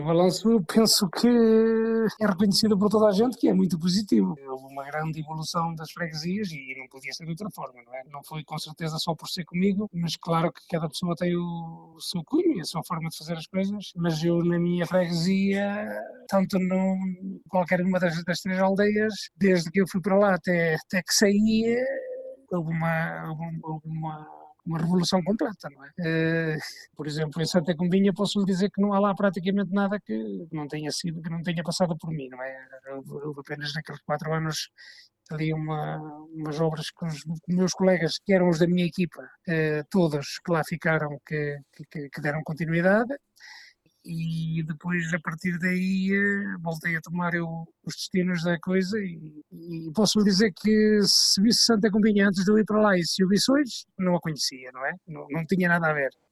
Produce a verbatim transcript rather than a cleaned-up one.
O balanço, eu penso que é reconhecido por toda a gente que é muito positivo. Houve uma grande evolução das freguesias e não podia ser de outra forma, não é? Não foi com certeza só por ser comigo, mas claro que cada pessoa tem o, o seu cunho e a sua forma de fazer as coisas. Mas eu, na minha freguesia, tanto no qualquer uma das, das três aldeias, desde que eu fui para lá até, até que saí, houve uma, houve, houve uma uma revolução completa, não é? Eh, por exemplo, em Santa Combinha posso lhe dizer que não há lá praticamente nada que não tenha sido, que não tenha passado por mim, não é? Houve, houve apenas naqueles quatro anos ali uma, umas obras que os meus colegas, que eram os da minha equipa, eh, todos que lá ficaram, que, que, que deram continuidade, e depois a partir daí eh, voltei a tomar eu os destinos da coisa e, e posso lhe dizer que se visse Santa Combinha antes de eu ir para lá e se eu visse hoje, não a conhecia, não é? Não, não tinha nada a ver.